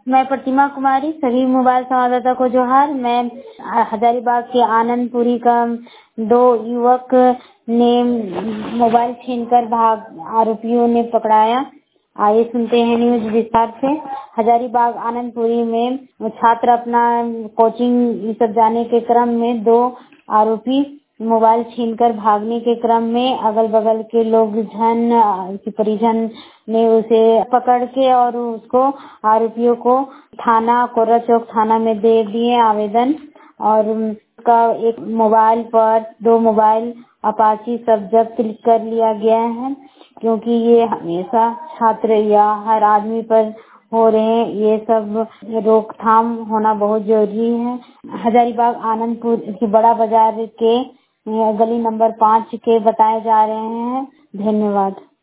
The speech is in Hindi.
मैं प्रतिमा कुमारी, सभी मोबाइल संवाददाता को जोहार। मैं हजारीबाग के आनंदपुरी का 2 युवक ने मोबाइल छीनकर आरोपियों ने पकड़ाया। आइए सुनते हैं न्यूज विस्तार से। हजारीबाग आनंदपुरी में छात्र अपना कोचिंग सब जाने के क्रम में 2 आरोपी मोबाइल छीनकर भागने के क्रम में अगल बगल के लोग परिजन ने उसे पकड़ के और उसको आरोपियों को थाना कोर्रा चौक थाना में दे दिए आवेदन। और उसका एक मोबाइल पर 2 मोबाइल अपाची सब जब्त कर लिया गया है, क्योंकि ये हमेशा छात्र या हर आदमी पर हो रहे हैं। ये सब रोकथाम होना बहुत जरूरी है। हजारीबाग आनंदपुर की बड़ा बाजार के गली नंबर 5 के बताए जा रहे हैं। धन्यवाद।